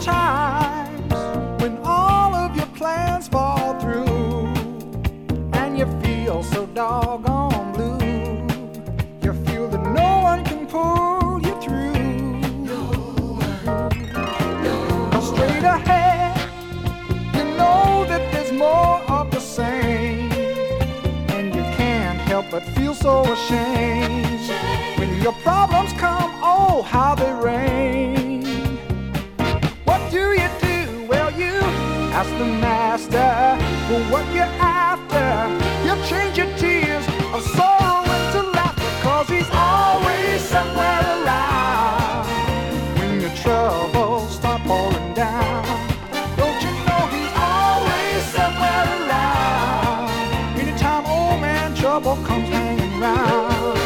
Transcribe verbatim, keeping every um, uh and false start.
times when all of your plans fall through and you feel so doggone blue. You feel that no one can pull you through. Go straight ahead. You know that there's more of the same, and you can't help but feel so ashamed when your problems come. Oh, how they rain. What do you do? Well, you ask the master for what you're after. You change your tears of sorrow into laughter, 'cause he's always somewhere around when your troubles start pouring down. Don't you know he's always somewhere around anytime old man trouble comes hanging round.